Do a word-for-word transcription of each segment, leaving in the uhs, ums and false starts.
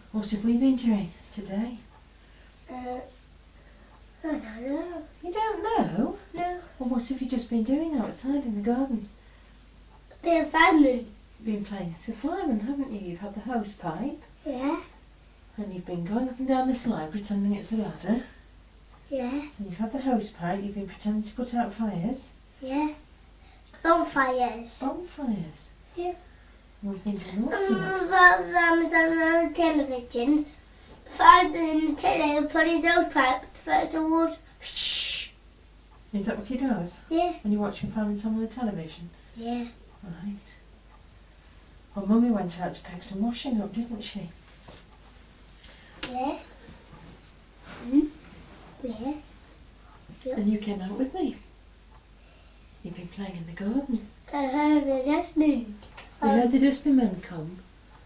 What have we been doing today? Uh, I don't know. You don't know? No. Well, what have you just been doing outside in the garden? Bit of fireman. You've been playing at a fireman, haven't you? You've had the hose pipe. Yeah. And you've been going up and down the slide pretending it's a ladder. Yeah. And you've had the hose pipe. You've been pretending to put out fires. Yeah. Bonfires. Bonfires. Yeah. And we've been doing all Um, sorts. Mum's on the television. Father in the telly put his hose pipe first of all. Shh. Is that what he does? Yeah. When you're watching Fireman Sam on the television? Yeah. Right. Well, Mummy went out to pick some washing up, didn't she? Yeah. Hmm? Yeah. Yeah. And you came out with me. You've been playing in the garden. I heard the dustbin. You heard the dustbin men come.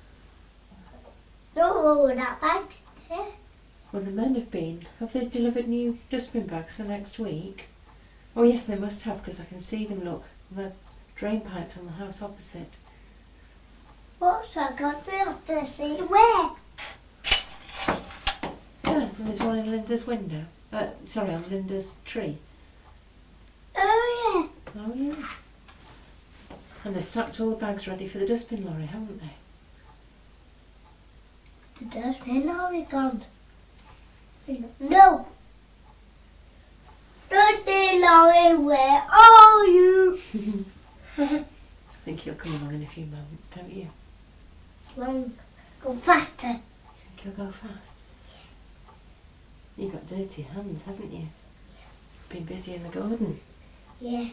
Don't go with that bags there. Well, the men have been. Have they delivered new dustbin bags for next week? Oh yes, they must have, because I can see them, look. The drain pipes on the house opposite. What's I can't see off the seat? Where? Yeah, and there's one in Linda's window. Uh, sorry, on Linda's tree. Oh Oh yeah. And they've stacked all the bags ready for the dustbin lorry, haven't they? yeah. The dustbin lorry gone. No. Dustbin lorry, where are you? I think he'll come along in a few moments, don't you? Come go faster. Think he'll go fast? You've got dirty hands, haven't you? Been busy in the garden. Yeah.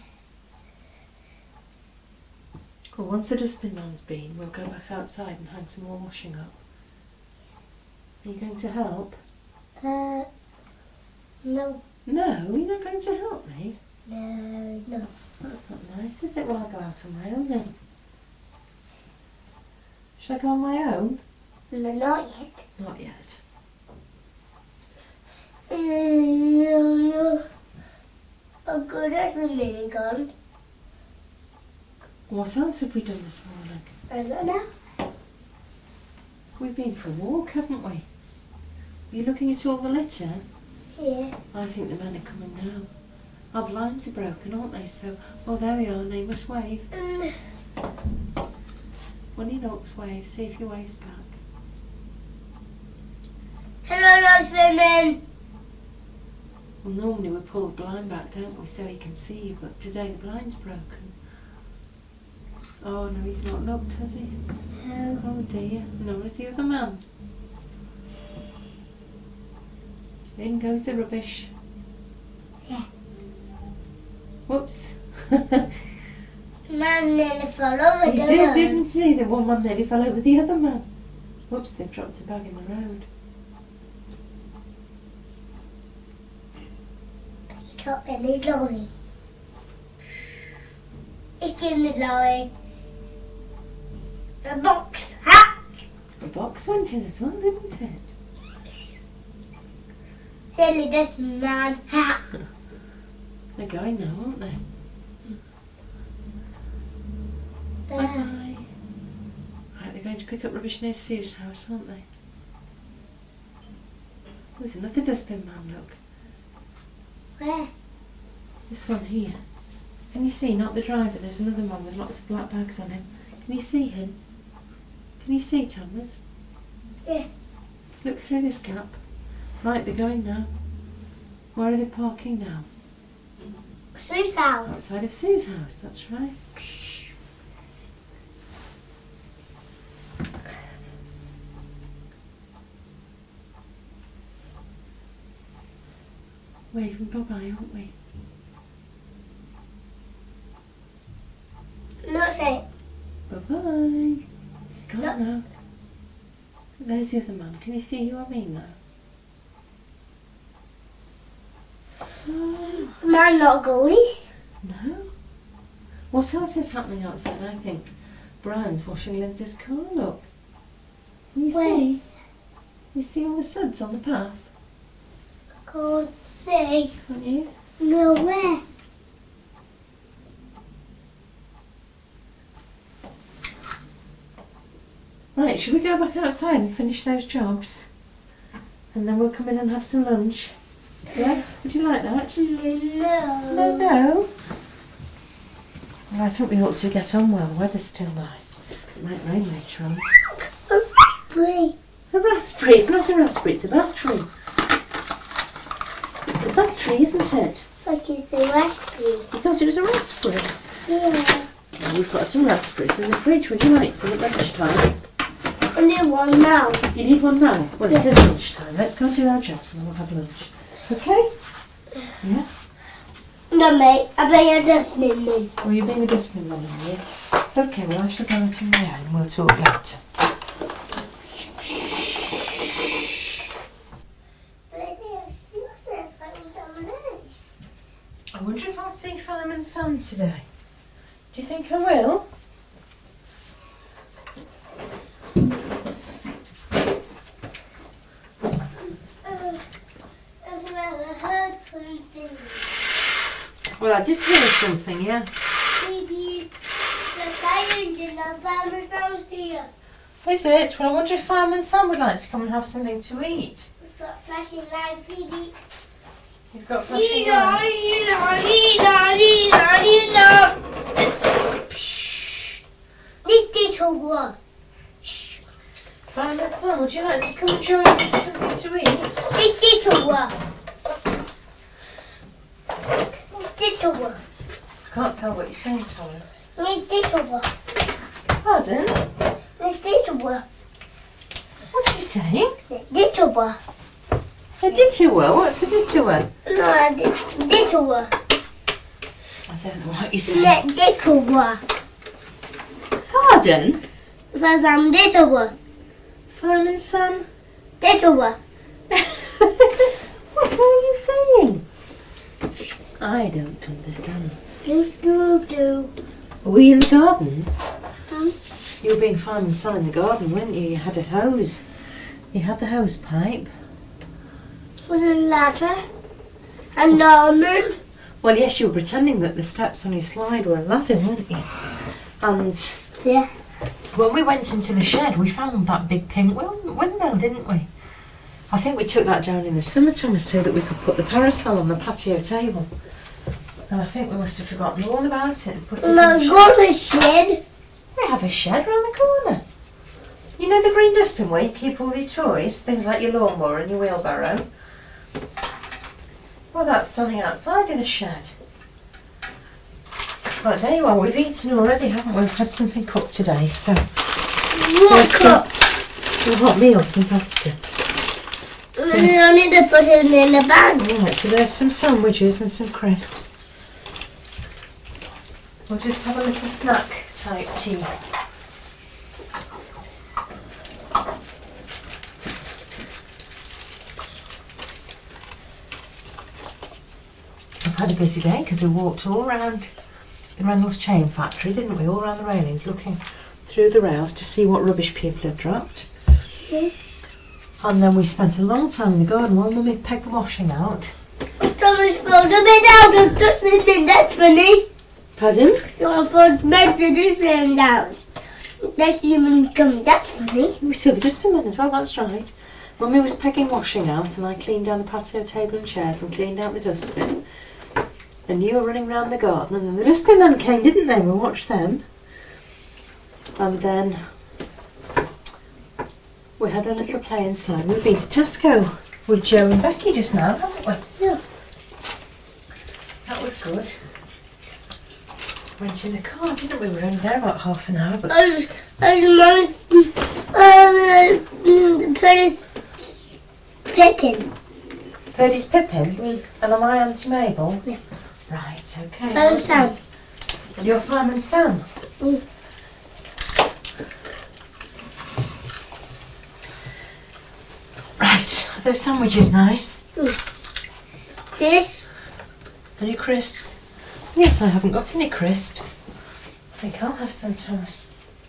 Well, once the dustbin man's been, we'll go back outside and hang some more washing up. Are you going to help? Uh, no. No, you're not going to help me? No, no. That's not nice, is it? Well, I'll go out on my own then. Should I go on my own? No, not yet. Not yet. Uh, oh, good, that's my mini gone. What else have we done this morning? I don't know. We've been for a walk, haven't we? Are you looking at all the litter? Yeah. I think the men are coming now. Our blinds are broken, aren't they? So, oh, there we are. They must wave. Um, When he knocks, wave. See if he waves back. hello, those women. Well, normally we pull the blind back, don't we, so he can see you, but today the blind's broken. Oh, no, he's not looked, has he? No. Oh, dear. Nor is the other man. In goes the rubbish. Yeah. Whoops. Man nearly fell over He the did, road. didn't he? The one man nearly fell over the other man. Whoops, they've dropped a bag in the road. He got in the lorry. It's in the lorry. The box. Ha! The box went in as well, didn't it? Silly this man. Ha! They're going now, aren't they? There. Bye-bye. Right, they're going to pick up rubbish near Sue's house, aren't they? There's another dustbin man, look. Where? This one here. Can you see? Not the driver. There's another one with lots of black bags on him. Can you see him? Can you see Thomas? Yeah. Look through this gap. Right, they're going now. Where are they parking now? Sue's house. Outside of Sue's house, that's right. Waving bye-bye, aren't we? Not say. Bye-bye. Go No. on now. There's the other man. Can you see who I mean now? Oh, Man, not goalies. no. What else is happening outside? I think Brian's washing Linda's car, look. Can you Where? see? You see all the suds on the path? I can't see. Can't you? No, where? Right, should we go back outside and finish those jobs? And then we'll come in and have some lunch. Yes? Would you like that? No. No, no. Well, I think we ought to get on well. The weather's still nice. Because it might rain later on. A raspberry. A raspberry. It's not a raspberry, it's a battery. It's a battery, isn't it? Like it's a raspberry. You thought it was a raspberry? Yeah. Well, we've got some raspberries in the fridge. Would you like some at lunchtime? I need one now. You need one now? Well, it is lunchtime. Let's go and do our jobs and then we'll have lunch. Okay? Yes? No, mate. I bet you're dustbin then. Well, you're being a dustbin man, are you? Okay, well, I shall go out on my own and we'll talk later. I wonder if I'll see Fireman Sam today. Do you think I will? Well, I did hear something, yeah. Maybe the fire engine of Fireman Sam's here. Is it? Well, I wonder if Fireman Sam would like to come and have something to eat. It's got flashing lights, baby. He's got flashing Lina, lights. Lina, Lina, Lina, Lina. Shh. This little one. Shh. Fireman Sam, would you like to come and join me for something to eat? This little one. This little one. I can't tell what you're saying, Thomas. This little one. Pardon? This little one. What are you saying? This little one. A ditour? What's a ditour? No, this little one. I don't know what you're saying. This little one. Pardon? Fireman little one. Fireman Sam? Little one. What are you saying? I don't understand. Do do do. Were you in the garden? Um, You were being Fireman Sam in the garden, weren't you? You had a hose. You had the hose pipe. with a ladder. And Norman. Well, yes, you were pretending that the steps on your slide were a ladder, weren't you? And Yeah. when we went into the shed, we found that big pink wind- windmill, didn't we? I think we took that down in the summer, Thomas, so that we could put the parasol on the patio table. And I think we must have forgotten all about it and put it in No, the shed. go to shed. We have a shed round the corner. You know the green dustbin where you keep all your toys, things like your lawnmower and your wheelbarrow? Well, that's standing outside of the shed. Right, there you are. We've eaten already, haven't we? We've had something cooked today, so What there's some, cup? some hot meal, some pasta. So, I need to put it in the bag. right, so there's some sandwiches and some crisps. We'll just have a little snack type tea. I've had a busy day because we walked all round the Reynolds Chain Factory, didn't we? All round the railings, looking through the rails to see what rubbish people had dropped. Yes. And then we spent a long time in the garden while Mummy pegged the washing out. Someone's thrown a bit out of dustbin bin, that's funny. Pardon? Someone thrown the dustbin down. Next human come, that's funny. We saw the dustbin bin as well, that's right. Mummy was pegging washing out and I cleaned down the patio table and chairs and cleaned out the dustbin. And you were running round the garden and then the dustbin men came, didn't they? We watched them. And then we had a little play inside. We've been to Tesco with Joe and Becky just now, haven't we? Yeah. That was good. Went in the car, didn't we? We were only there about half an hour, but I was, I was mom's, uh, put his picking. Purdy's Pippin. Me. And am I Auntie Mabel? Yeah. Right, okay. I'm Sam. And you're Fireman Sam? Mm. Right, are those sandwiches nice? This, Are you crisps? Yes, I haven't got any crisps. I think I'll have some, Thomas.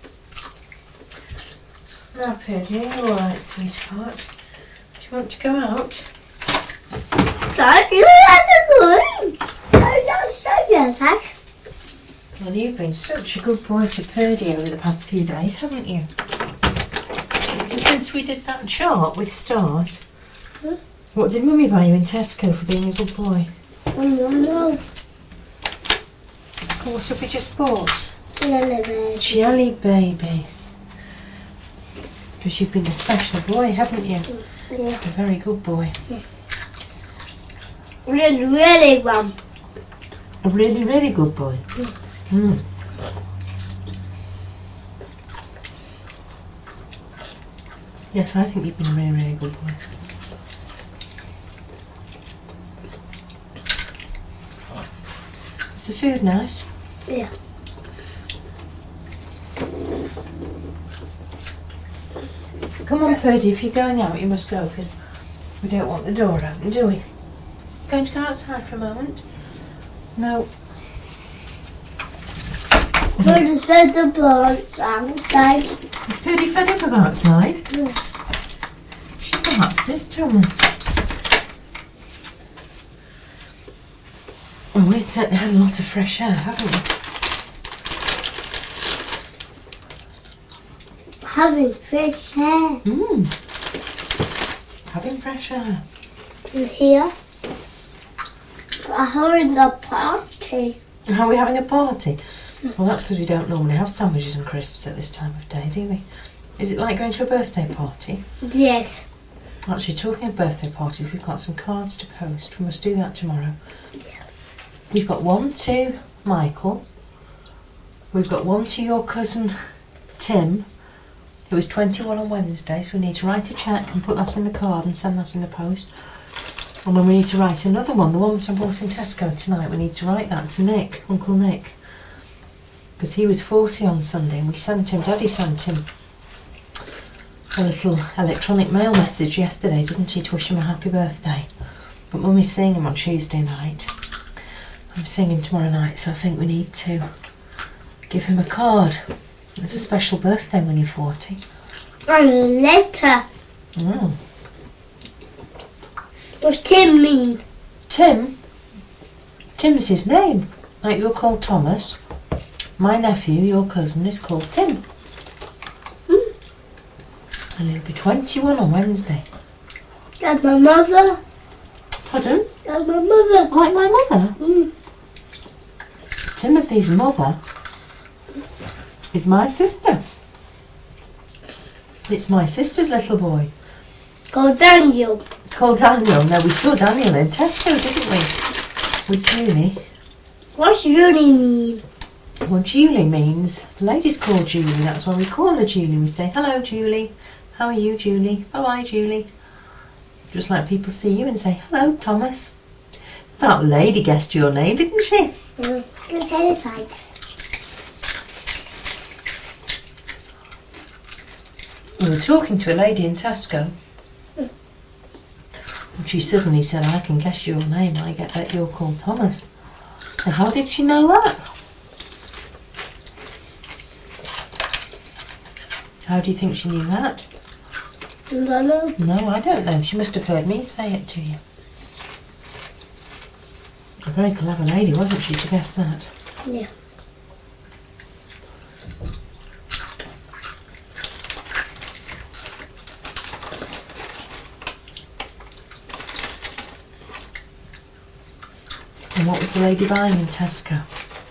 Now, Purdy, are you alright, sweetheart? Do you want to go out? Dad, you have a good. I don't say yes, Dad. Well, you've been such a good boy to Purdy over the past few days, haven't you? Ever since we did that chart with stars, Huh? what did Mummy buy you in Tesco for being a good boy? Oh, no, no. Oh, what have we just bought? Jelly baby. Jelly babies. Because you've been a special boy, haven't you? Yeah. A very good boy. Really, really one. A really, really good boy. Mm. Yes, I think you've been a really, really good boy. Is the food nice? Yeah. Come on, Purdy, if you're going out, you must go, because we don't want the door open, do we? Going to go outside for a moment? No. But it's at the birds outside. Is Purdy fed up of outside? Yeah. She perhaps is, Thomas. Well, we've certainly had a lot of fresh air, haven't we? Having fish hair Mmm. Having fresh air. in here. We're having a party. And are we having a party? Well, that's because we don't normally have sandwiches and crisps at this time of day, do we? Is it like going to a birthday party? Yes. Actually, talking of birthday parties, we've got some cards to post. We must do that tomorrow. Yeah. We've got one to Michael. We've got one to your cousin Tim, who is twenty-one on Wednesday, so we need to write a cheque and put that in the card and send that in the post. And then we need to write another one, the one that I bought in Tesco tonight, we need to write that to Nick, Uncle Nick. Because he was forty on Sunday and we sent him, Daddy sent him a little electronic mail message yesterday, didn't he, to wish him a happy birthday. But Mummy's seeing him on Tuesday night. I'm seeing him tomorrow night, so I think we need to give him a card. It's a special birthday when you're forty. And a letter. Oh. What's Tim mean? Tim? Tim's his name. Like you're called Thomas. My nephew, your cousin, is called Tim. Hmm. And he'll be twenty-one on Wednesday. That's my mother. Pardon? That's my mother. Like my mother? Mm. Timothy's mother is my sister. It's my sister's little boy. Called Daniel. Called Daniel. Now, we saw Daniel in Tesco, didn't we? With Julie. What's Julie mean? Well, Julie means, the lady's called Julie, that's why we call her Julie. We say, hello, Julie. How are you, Julie? Bye-bye, Julie. Just like people see you and say, hello, Thomas. That lady guessed your name, didn't she? Mm. Good headsides. We were talking to a lady in Tesco. And she suddenly said, I can guess your name. I get that you're called Thomas. So how did she know that? How do you think she knew that? I don't know. No, I don't know. She must have heard me say it to you. A very clever lady, wasn't she, to guess that? Yeah. And what was the lady buying in Tesco?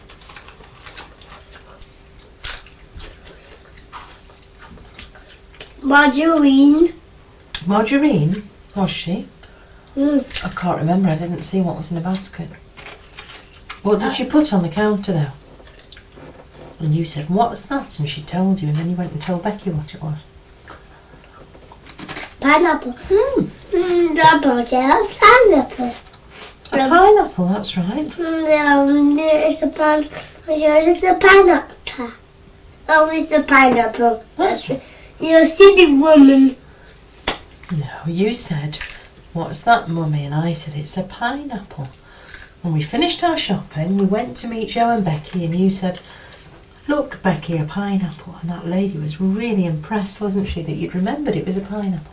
Margarine. Margarine? Was she? Mm. I can't remember. I didn't see what was in the basket. What did she put on the counter though? And you said, what's that? And she told you, and then you went and told Becky what it was. Pineapple. Hmm. Mm, double tail pineapple. A pineapple, that's right. Mm, it's a pine. It's a pineapple. Oh, it's a pineapple. That's right. You're a silly woman. No, you said, what's that, Mummy? And I said, it's a pineapple. When we finished our shopping, we went to meet Joe and Becky, and you said, look, Becky, a pineapple. And that lady was really impressed, wasn't she, that you'd remembered it was a pineapple.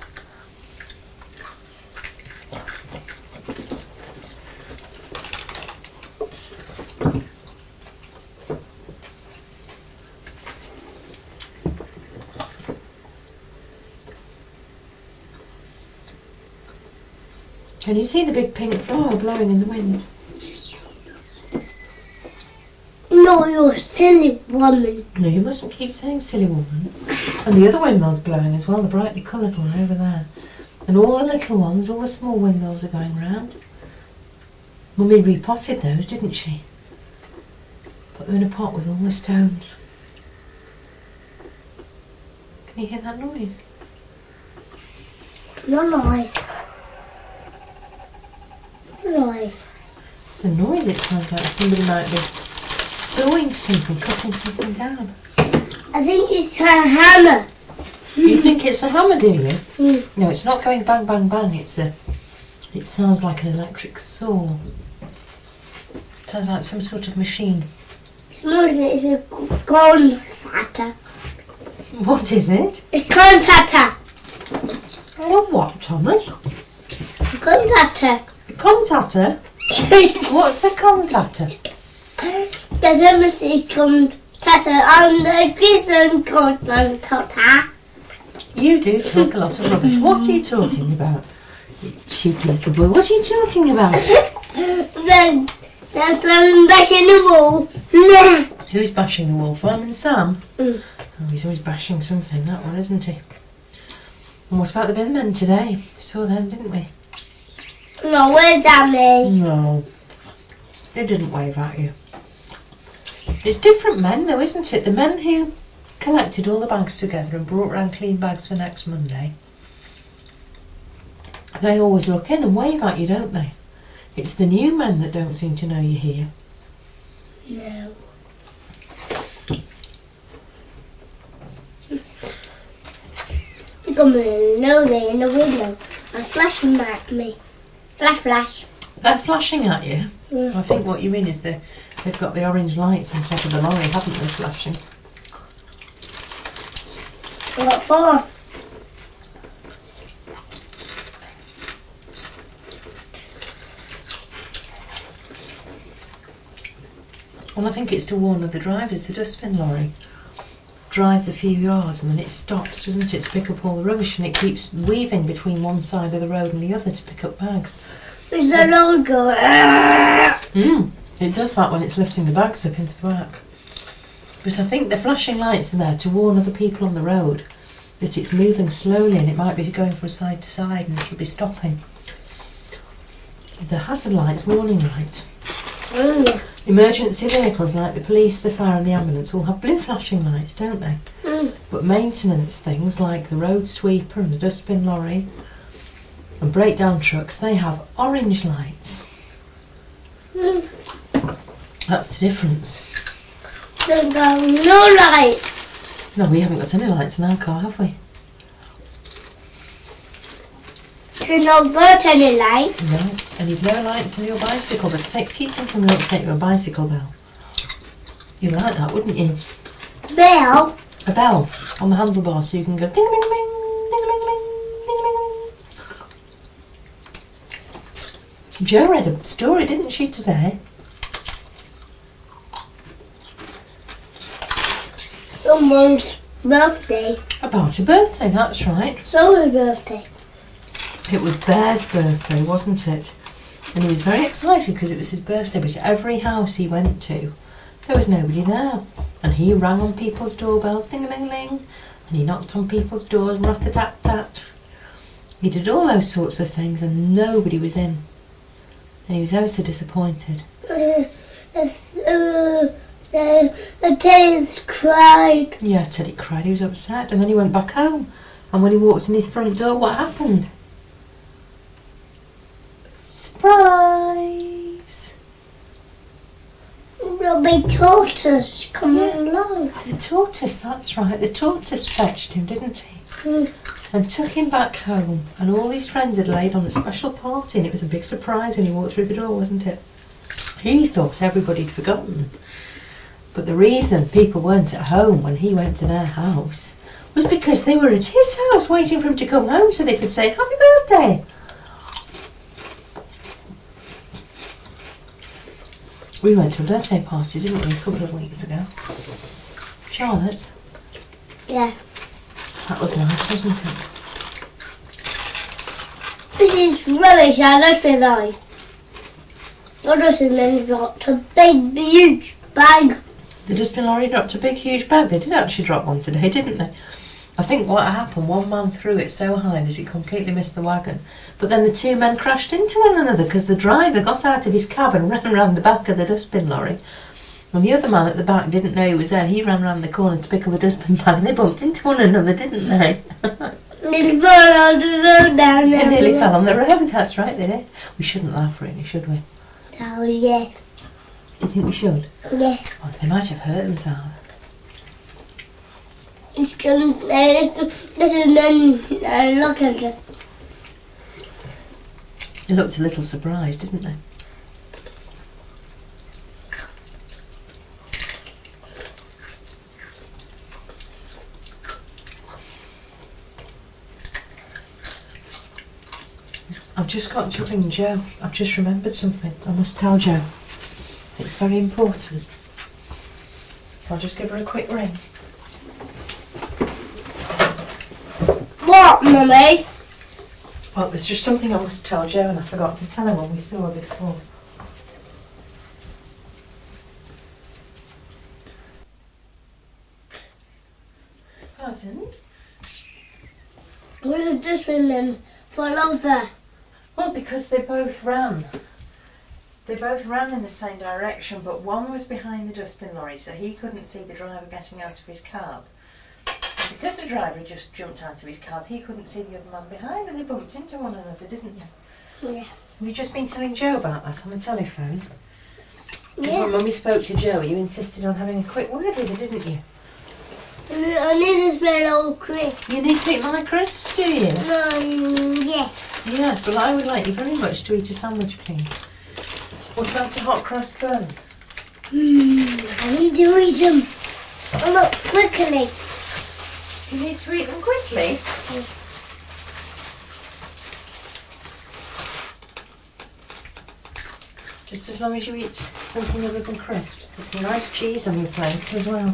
Can you see the big pink flower blowing in the wind? No, you silly woman. No, you mustn't keep saying silly woman. And the other windmill's blowing as well, the brightly coloured one over there. And all the little ones, all the small windmills are going round. Mummy repotted those, didn't she? Put them in a pot with all the stones. Can you hear that noise? No noise. Noise. It's a noise, it sounds like somebody might be sewing something, cutting something down. I think it's her hammer. You think it's a hammer, do you? Mm. No, it's not going bang, bang, bang. It's a. It sounds like an electric saw. It sounds like some sort of machine. It's more than it's a corn cutter. What is it? A corn cutter. Oh, what, Thomas? A corn cutter. A contatter? What's a contatter? The domestic corn cutter on the prison corn cutter. You do talk a lot of rubbish. What are you talking about? You cheeky little boy. What are you talking about? Then there's someone bashing the wall. Who's bashing the wall? Fireman Sam? Mm. Oh, he's always bashing something, that one, isn't he? And what about the bin men today? We saw them, didn't we? No, where's that me? No. They didn't wave at you. It's different men though, isn't it? The men who collected all the bags together and brought round clean bags for next Monday. They always look in and wave at you, don't they? It's the new men that don't seem to know you're here. No. They got me lonely in the window and flashing at me. Flash, flash. They're flashing at you. Yeah. I think what you mean is the, they've got the orange lights on top of the lorry, haven't they, flashing? What for? Well, I think it's to warn other drivers. The dustbin lorry drives a few yards and then it stops, doesn't it, to pick up all the rubbish, and it keeps weaving between one side of the road and the other to pick up bags. It's the logo. Mm, it does that when it's lifting the bags up into the back. But I think the flashing lights are there to warn other people on the road that it's moving slowly and it might be going from side to side and it'll be stopping. The hazard lights, warning lights. Mm. Emergency vehicles like the police, the fire and the ambulance all have blue flashing lights, don't they? Mm. But maintenance things like the road sweeper and the dustbin lorry and breakdown trucks, they have orange lights. Mm. That's the difference. There's no lights. No, we haven't got any lights in our car, have we? There's not got any lights. No. And you've no lights on your bicycle, but take, keep thinking we ought to take you a bicycle bell. You'd like that, wouldn't you? Bell. A bell on the handlebar so you can go ding ding ding, ding ding ding, ding ding. Jo read a story, didn't she, today? Someone's birthday. About a birthday, that's right. Someone's birthday. It was Bear's birthday, wasn't it? And he was very excited because it was his birthday, but every house he went to, there was nobody there. And he rang on people's doorbells, ding-a-ling-ling, and he knocked on people's doors, rat-a-tat-tat. He did all those sorts of things and nobody was in. And he was ever so disappointed. Uh, uh, uh, uh, Teddy's cried. Yeah, Teddy cried, he was upset, and then he went back home. And when he walked in his front door, what happened? Surprise! Robbie Tortoise coming along. The tortoise, that's right. The tortoise fetched him, didn't he? Mm. And took him back home. And all his friends had laid on a special party, and it was a big surprise when he walked through the door, wasn't it? He thought everybody had forgotten. But the reason people weren't at home when he went to their house was because they were at his house waiting for him to come home so they could say, "Happy birthday!" We went to a birthday party, didn't we, a couple of weeks ago? Charlotte? Yeah. That was nice, wasn't it? This is rubbish, I don't realise. I just then dropped a big, huge bag. The dustbin lorry dropped a big, huge bag. They did actually drop one today, didn't they? I think what happened, one man threw it so high that it completely missed the wagon. But then the two men crashed into one another because the driver got out of his cab and ran round the back of the dustbin lorry. And the other man at the back didn't know he was there. He ran round the corner to pick up a dustbin bag and they bumped into one another, didn't they? They fell on the road down there. They nearly fell on the road, that's right, they did. We shouldn't laugh really, should we? Oh, yeah. Do you think we should? Yeah. Oh, they might have hurt themselves. It's going to, this is then, uh, look at it. They looked a little surprised, didn't they? I've just got to ring Joe. I've just remembered something. I must tell Joe. It's very important. So I'll just give her a quick ring. What, Mummy? Well, there's just something I must tell Joe and I forgot to tell her when we saw her before. Pardon? Where did this woman fall over? Well, because they both ran. They both ran in the same direction, but one was behind the dustbin lorry, so he couldn't see the driver getting out of his cab. And because the driver just jumped out of his cab, he couldn't see the other man behind, and they bumped into one another, didn't they? Yeah. You've just been telling Joe about that on the telephone. Because Yeah. when Mummy spoke to Joe, you insisted on having a quick word with her, didn't you? I need to smell all crisp. You need to eat my crisps, do you? Um, yes. Yes, well, I would like you very much to eat a sandwich, please. What about a hot crust bun? Hmm, I need to eat them. Oh, look, quickly. You need to eat them quickly. Just as long as you eat something other than crisps. There's some nice cheese on your plate as well.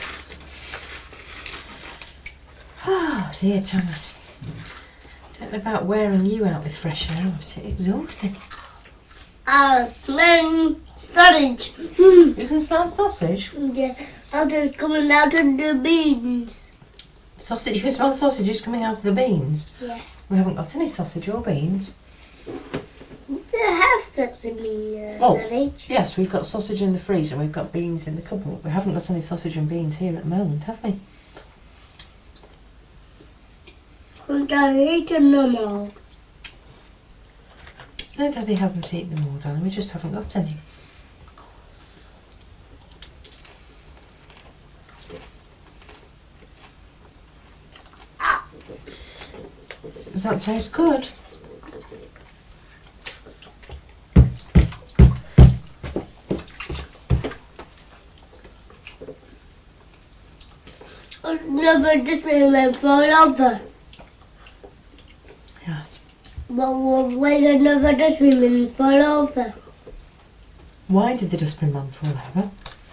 Oh dear, Thomas. Don't know about wearing you out with fresh air. I'm so exhausted. Ah, smelling sausage. You can smell sausage. Yeah, after coming out of the beans. Sausage. You can smell sausages coming out of the beans. Yeah. We haven't got any sausage or beans. They have got some uh, Oh. sausage. Yes, we've got sausage in the freezer. We've got beans in the cupboard. We haven't got any sausage and beans here at the moment, have we? And I eaten them all. No, Daddy hasn't eaten them all, darling. We just haven't got any. Does that taste good? No, but this one fall over. Yes. But why did another dustbin fall over? Why did the dustbin man fall over?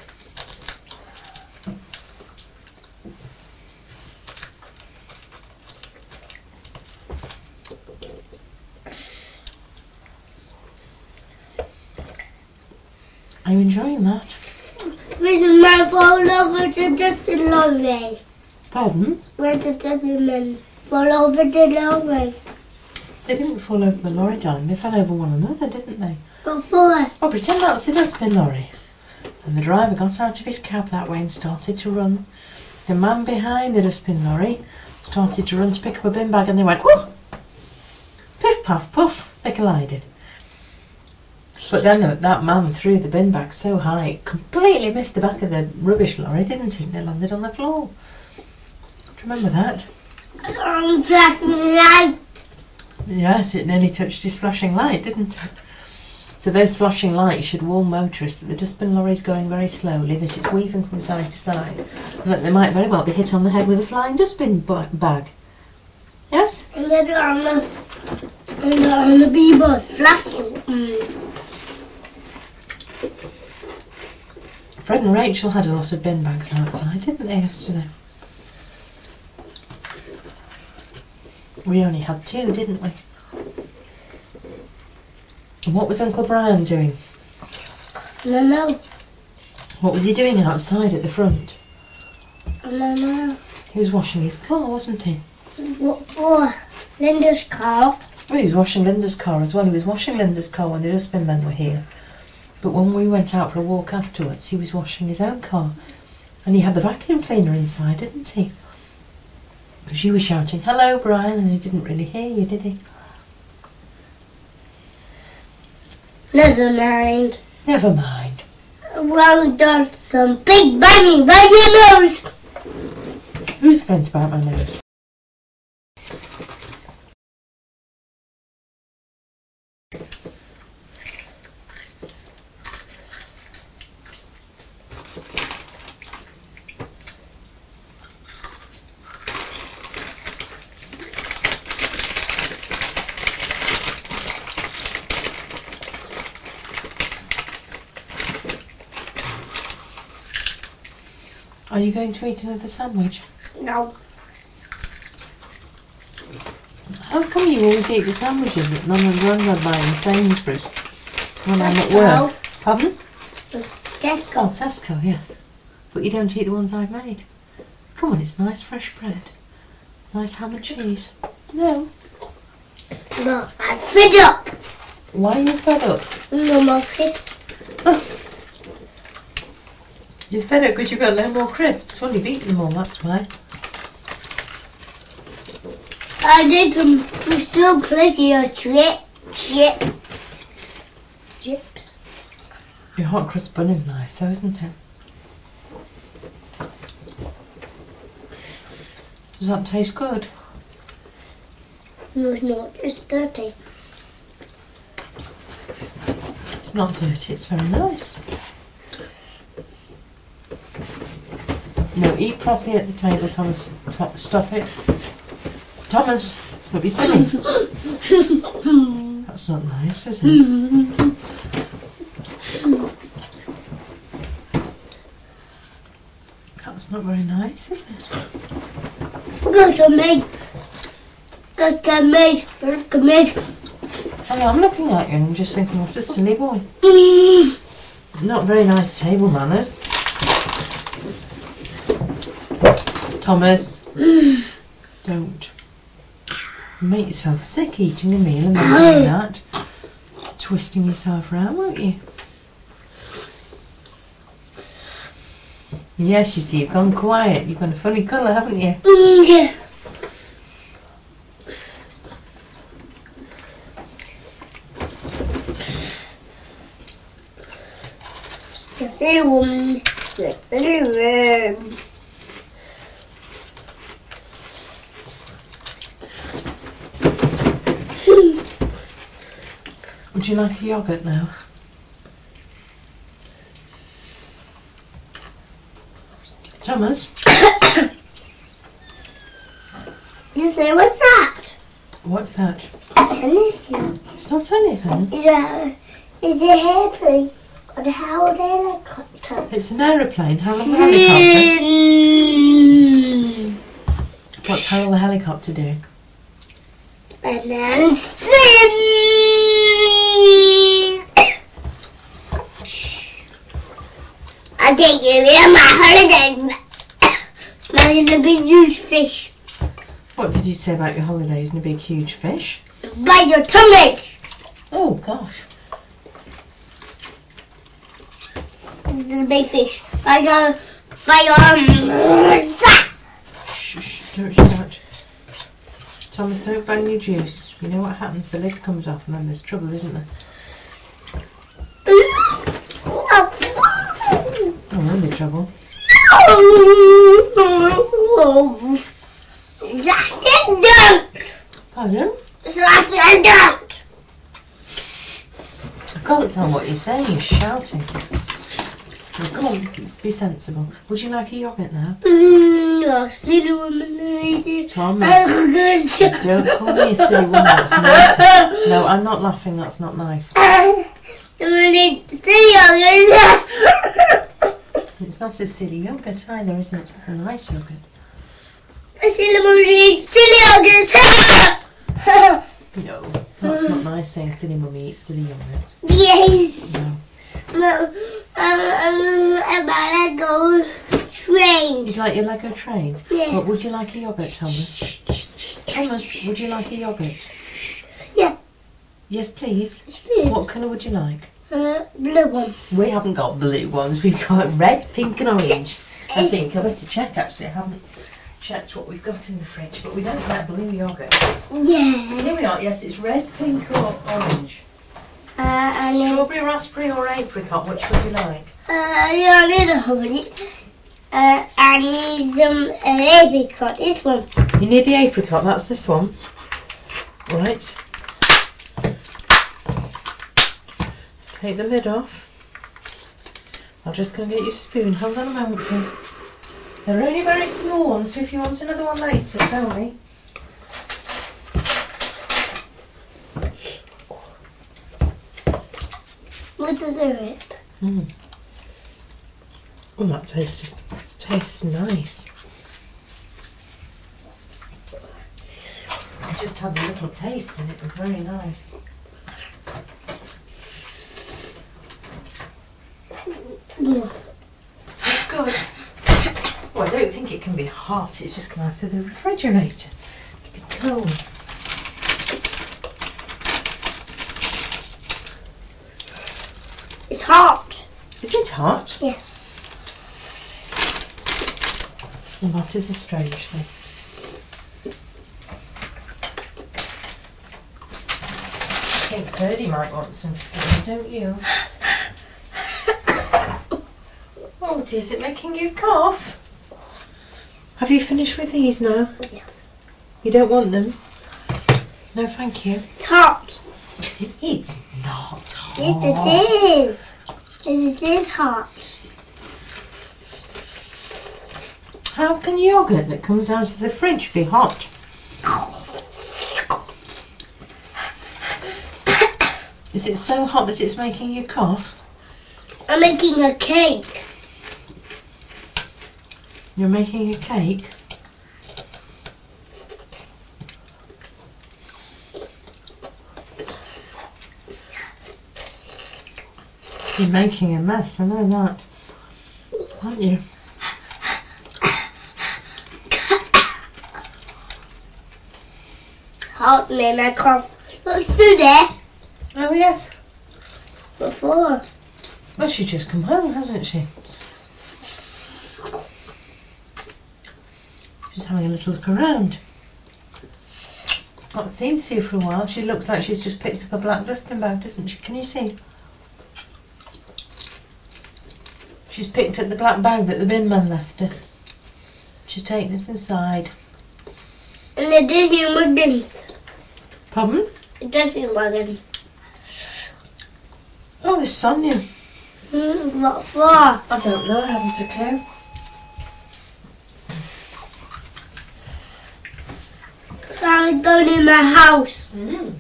Are you enjoying that? Where did man fall over the dustbin lorry? Pardon? Where did the dustbin fall over the lorry? They didn't fall over the lorry, darling. They fell over one another, didn't they? Before. Well, pretend that's the dustbin lorry. And the driver got out of his cab that way and started to run. The man behind the dustbin lorry started to run to pick up a bin bag and they went, oh! Piff, puff, puff. They collided. But then the, that man threw the bin bag so high it completely missed the back of the rubbish lorry, didn't it? And it landed on the floor. Do you remember that? On flashing light. Yes, it nearly touched his flashing light, didn't it? So those flashing lights should warn motorists that the dustbin lorry is going very slowly, that it's weaving from side to side, and that they might very well be hit on the head with a flying dustbin ba- bag. Yes? And then on the, and on the people flashing. Mm. Fred and Rachel had a lot of bin bags outside, didn't they, yesterday? We only had two, didn't we? And what was Uncle Brian doing? I don't know. What was he doing outside at the front? I don't know. He was washing his car, wasn't he? What for? Linda's car. Well, he was washing Linda's car as well. He was washing Linda's car when the dustbin men were here. But when we went out for a walk afterwards, he was washing his own car. And he had the vacuum cleaner inside, didn't he? Because you were shouting, "Hello, Brian," and he didn't really hear you, did he? Never mind. Never mind. Well done. Some big banging by your nose. Who's bent about my nose? Are you going to eat another sandwich? No. How come you always eat the sandwiches that Mum and Grandad buy in Sainsbury's when I'm at work? Pardon? Tesco. Oh, Tesco, yes. But you don't eat the ones I've made. Come on, it's nice fresh bread. Nice ham and cheese. No. No, I'm fed up. Why are you fed up? No more crisps. You're fed up because you've got no more crisps. Well, you've eaten them all, that's why. I did some so clicky or chip, chip, chips. Your hot crust bun is nice though, isn't it? Does that taste good? No, it's not. It's dirty. It's not dirty, it's very nice. No, eat properly at the table, Thomas. T- stop it. Thomas, don't be silly. That's not nice, is it? That's not very nice, is it? Look at me. Look at me. Look at me. I am looking at you and I'm just thinking, what's a silly boy? Not very nice table manners. Thomas, don't. You make yourself sick eating a meal and then doing that. Twisting yourself around, won't you? Yes, you see, you've gone quiet. You've got a funny colour, haven't you? Yeah. Yes, it woman. Yes, it woman. Would you like a yoghurt now? Thomas? You say, what's that? What's that? Anything. It's not anything. Is a, is a hairpin on how a helicopter? It's an aeroplane. Harold the helicopter. What's Harold the helicopter doing? And then spin. I'll take you on my holiday. Like a big huge fish. What did you say about your holidays and a big huge fish? By your tummy. Oh gosh. This is the big fish. Like a, like um. Shh, shh, don't shout. Thomas, don't bang your juice. You know what happens? The lid comes off and then there's trouble, isn't there? Oh, I'm in trouble. That's it, don't. Pardon? That's it, don't. I can't tell what you're saying. You're shouting. Well, come on, be sensible. Would you like a yoghurt now? No, silly woman. Thomas, don't call me a silly woman. That's naughty. No, I'm not laughing. That's not nice. It's not a silly yoghurt either, isn't it? It's a nice yoghurt. Silly woman, silly yoghurt. No, that's not I saying silly mummy eats silly yogurt? Yes. No. No. Um, um, about Lego train. You'd like your Lego train? Yeah. But would you like a yogurt, Thomas? Thomas, would you like a yogurt? Yeah. Yes, please. Please. What colour would you like? Uh, blue one. We haven't got blue ones. We've got red, pink and orange. I think. I better check, actually. I haven't checked what we've got in the fridge, but we don't get blue yogurt. Yeah. Here we are. Yes, it's red, pink or orange. Uh, and Strawberry, raspberry or apricot, which would you like? Uh, yeah, I need a honey. Uh, I need um, an apricot. This one. You need the apricot, that's this one. Right. Let's take the lid off. I'll just go and get you a spoon. Hold on a moment, please. They're only very small ones, so if you want another one later, tell me. What to do it? Mm. Oh, that tastes, tastes nice. I just had a little taste and it was very nice. Yeah. Tastes good. Oh, I don't think it can be hot, it's just come out of the refrigerator. Keep it cold. It's hot. Is it hot? Yeah. Well, that is a strange thing. I think Purdy might want some food, don't you? Oh dear, is it making you cough? Have you finished with these now? Yeah. You don't want them? No, thank you. It's hot. It's not hot. Yes, it is. Yes, it is hot. How can yogurt that comes out of the fridge be hot? Is it so hot that it's making you cough? I'm making a cake. You're making a cake? You're making a mess, I know that. Aren't you? Hot me my cough. Look, Sue there. Oh yes. Before. Well, she's just come home, hasn't she? She's having a little look around. Not seen Sue for a while. She looks like she's just picked up a black dustbin bag, doesn't she? Can you see? She's picked up the black bag that the bin man left her. She's taken it inside. And the Disney wagons. Pardon? The Disney wagon. Oh, there's Sonia. Hmm, what for? I don't know, I haven't a clue. So I'm going in my house. Mm.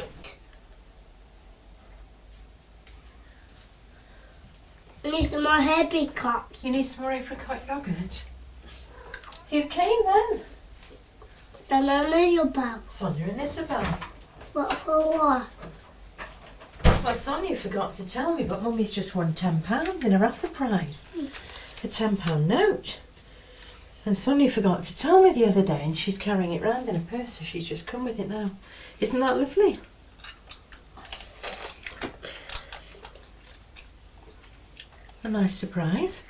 I need some more apricots. You need some more apricot yogurt? You came then? And I know your bag. Sonia and Isabel. What for what? Well, Sonia forgot to tell me, but Mummy's just won ten pounds in a raffle prize. A ten pound note. And Sonia forgot to tell me the other day, and she's carrying it round in a purse, so she's just come with it now. Isn't that lovely? A nice surprise.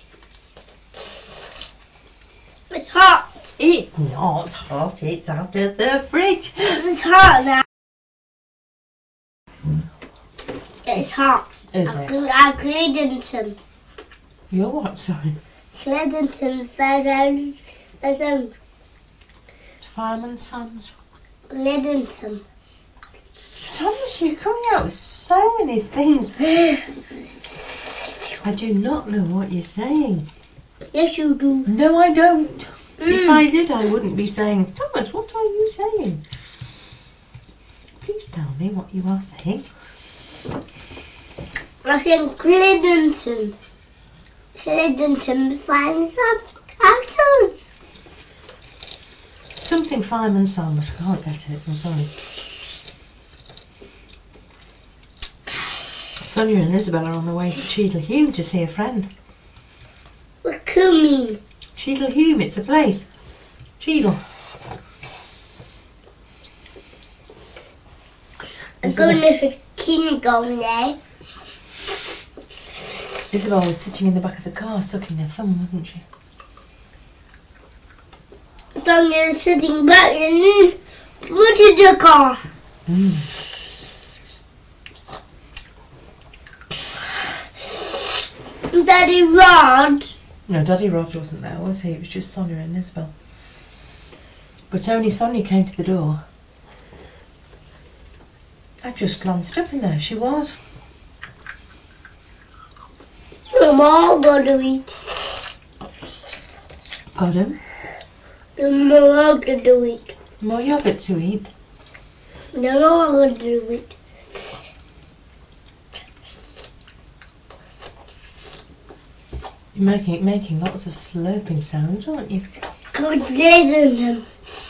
It's hot. It's not hot, it's out of the fridge. It's hot now. It's hot. Is I it? cl- I cleaned them. You're what, sorry? Cleaned them. Thousand. Thousand. Fireman's sons. Cleaned them. Thomas, you're coming out with so many things. I do not know what you're saying. Yes, you do. No, I don't. Mm. If I did, I wouldn't be saying, Thomas, what are you saying? Please tell me what you are saying. I said Clinton. Clinton finds some answers. Something Fireman Sons. I can't get it, I'm sorry. Sonia and Isabel are on the way to Cheadle Hulme to see a friend. What do you mean? Cheadle Hulme, it's a place. Cheadle. I'm going to kindergarten there. Isabel was sitting in the back of the car sucking her thumb, wasn't she? I'm sitting back in what is the car? Mm. Daddy Rod. No, Daddy Rod wasn't there, was he? It was just Sonia and Isabel. But only Sonia came to the door. I just glanced up and there she was. Mama, going to eat. Pardon? Mama, going to eat. More yogurt to eat. No, I'm going to eat. You're making, making lots of slurping sounds, aren't you? Good them.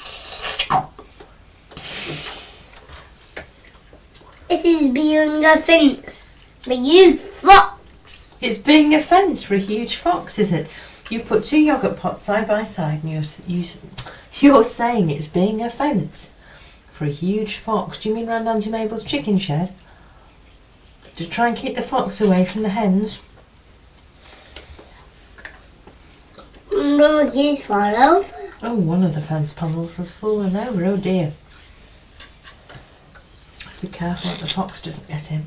It is being a fence for you fox. It's being a fence for a huge fox, is it? You've put two yoghurt pots side by side and you're, you, you're saying it's being a fence for a huge fox. Do you mean round Auntie Mabel's chicken shed? To try and keep the fox away from the hens? No, he's fallen over. Oh, one of the fence panels has fallen over. Oh dear. Be careful that the fox doesn't get in.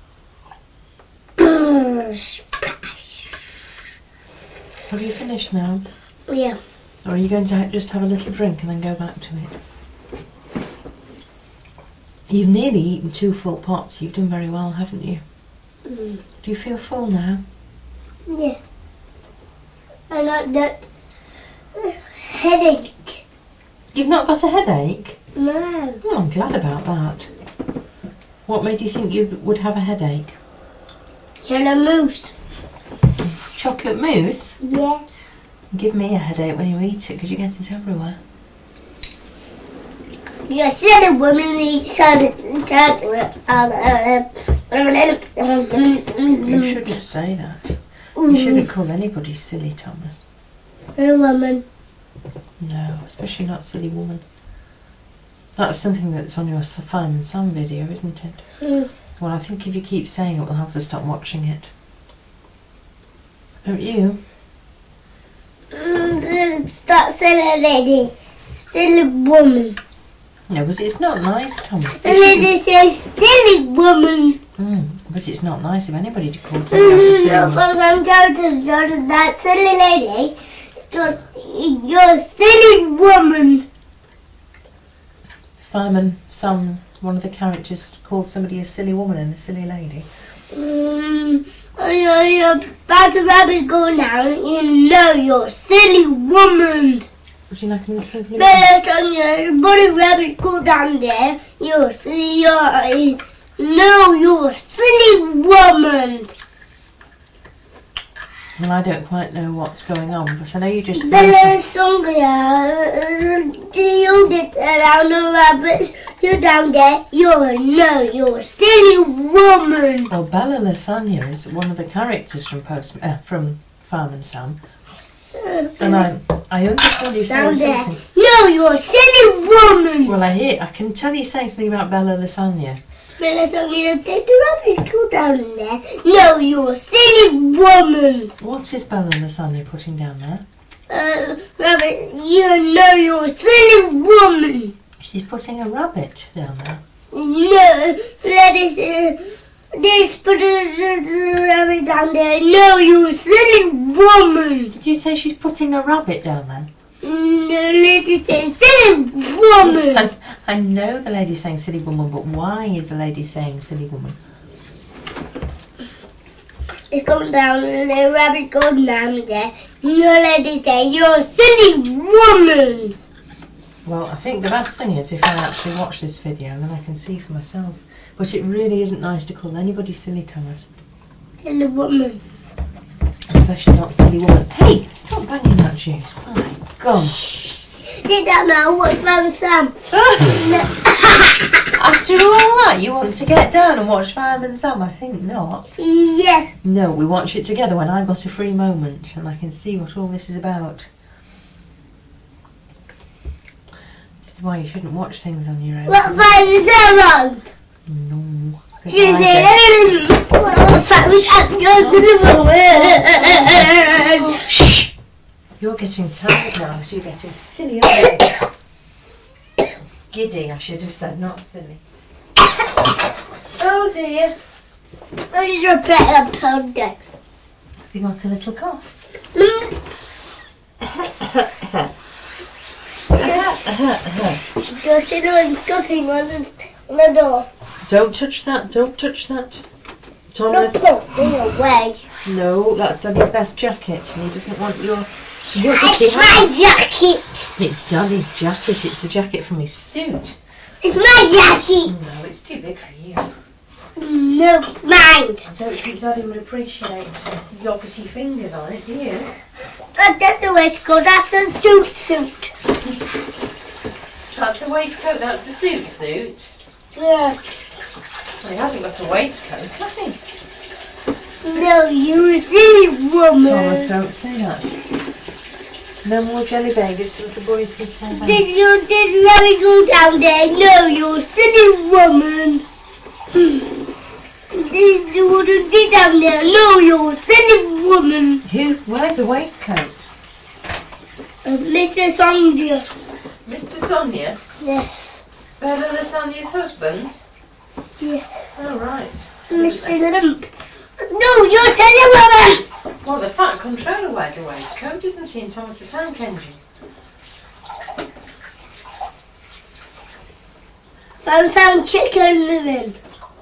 Have you finished now? Yeah. Or are you going to ha just have a little drink and then go back to it? You've nearly eaten two full pots. You've done very well, haven't you? Mm. Do you feel full now? Yeah. I like that headache. You've not got a headache? No. Oh, I'm glad about that. What made you think you would have a headache? Chocolate mousse. Chocolate mousse? Yeah. Give me a headache when you eat it because you get it everywhere. You're a silly woman who eats chocolate. You shouldn't say that. You shouldn't call anybody silly, Thomas. A woman. No, especially not silly woman. That's something that's on your Fireman Sam video, isn't it? Mm. Well, I think if you keep saying it, we'll have to stop watching it. Don't you? Mm, stop silly lady. Silly woman. No, but it's not nice, Thomas. The lady says silly woman. Mm, but it's not nice of anybody to call somebody else a silly Mm, woman. if I'm going to go to that silly lady, you're, you're a silly woman. Fireman Sam's one of the characters calls somebody a silly woman and a silly lady. Mm, you're, you're about to rabbit go now. You know you're a silly woman. Would you like me to sprinkle it? Better than your body rabbit go down there. You're a silly. You're, no, you're a silly woman. Well, I don't quite know what's going on, but I know you just... Bella Songa, you get around the rabbits. You're down there. You're no, you're a silly woman. Well, Bella Lasagna is one of the characters from Post uh, from Fireman Sam, and I I understand you saying Down there. something. No, you're a silly woman. Well, I hear I can tell you saying something about Bella Lasagna. Bella Songa, take the rabbit. Go down there. No, you're a silly woman. What is Bella Lasagna putting down there? Uh, rabbit, you know you're a silly woman. She's putting a rabbit down there. No, let us, uh, let's put the rabbit down there. No, you silly woman. Did you say she's putting a rabbit down there? No, let us say silly woman. I, I know the lady's saying silly woman, but why is the lady saying silly woman? It's going down, the rabbit goes down there. No, let us say you're a silly woman. Well, I think the best thing is if I actually watch this video and then I can see for myself. But it really isn't nice to call anybody silly, Thomas. Silly woman. Especially not silly woman. Hey, stop banging that juice. My God. Did that now? What's from Sam? I've after all that, you want to get down and watch Fireman Sam? I think not. Yeah. No, we watch it together when I've got a free moment and I can see what all this is about. This is why you shouldn't watch things on your own. What Fireman Sam on? No. You say, well, Fireman Sam goes to the world. Shh! You're getting tired now, so you're getting silly, aren't you? Giddy, I should have said, not silly. Oh dear. What is your better powder? Have you got a little cough? Go sit on cooking on the, on the door. Don't touch that, don't touch that. Not Thomas. put in a way. No, that's Daddy's best jacket and he doesn't want your... your It's my jacket. It's Daddy's jacket, it's the jacket from his suit. It's my jacket. No, it's too big for you. No, it's mine. I don't think Daddy would appreciate uh, yoghurty fingers on it, do you? But that's a waistcoat. That's a suit suit. That's the waistcoat, that's the suit suit. Yeah. Well, he hasn't got a waistcoat, has he? No, you silly woman. Thomas, don't say that. No more jelly babies for the boys who say that. Did you did let me go down there? No, you silly woman. Did you want to get down there? No, you silly woman. Who? Where's the waistcoat? Uh, Mister Sonia. Mister Sonia? Yes. Bella Lasagna's husband? Yeah. Oh, right. Mister Lump. No, you're silly woman. Well, the fat controller wears a waistcoat, doesn't he, in Thomas the Tank Engine? Found some chicken living.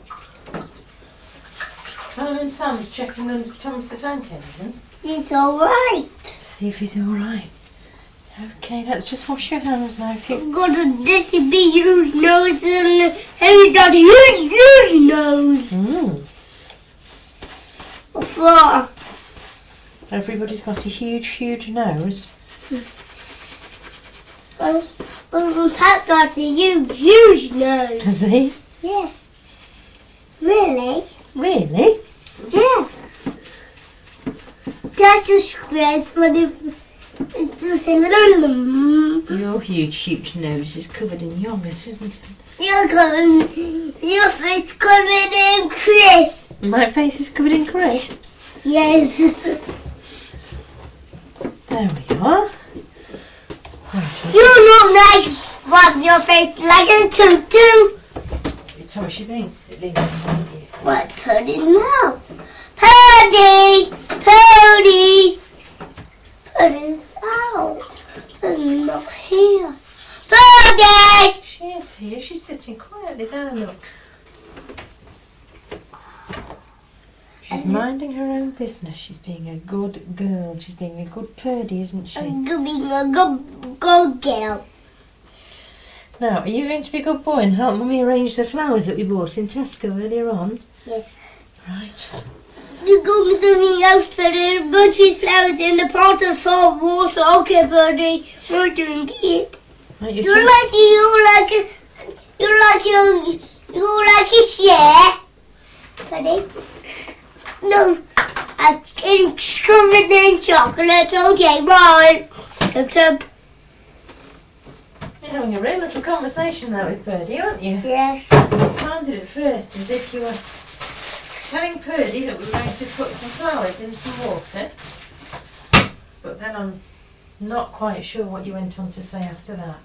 Fireman Sam's checking under Thomas the Tank Engine. She's alright. To see if he's alright. Okay, let's just wash your hands now. If you... Got a dirty big huge nose and Henry got a huge, huge nose. Mm. Before. Everybody's got a huge, huge nose. Well, well, Pat got a huge, huge nose. Has he? Yeah. Really? Really? Yeah. That's a spread for the... It's a Your huge, huge nose is covered in yoghurt, isn't it? You're covered, your face covered in crisps. My face is covered in crisps. Yes. There we are. Right, You look like what your face like a tutu. Thomas, you're being silly then, aren't you? What Purdy now? Purdy! Purdy! Purdy's out. Purdy's not here. Purdy! She is here. She's sitting quietly there, look. She's minding her own business. She's being a good girl. She's being a good Purdy, isn't she? I'm being a good, good girl. Now, are you going to be a good boy and help Mummy arrange the flowers that we bought in Tesco earlier on? Yes. Right. You go to something else, Purdy. Put these flowers in the pot of salt water. Okay, Purdy. We're doing it. Right, You you're like you like you like you you like a share, Purdy? No, I'm covered in chocolate. Okay, right. Tub tub. You're having a real little conversation there with Purdy, aren't you? Yes. It sounded at first as if you were telling Purdy that we were going to put some flowers in some water. But then I'm not quite sure what you went on to say after that.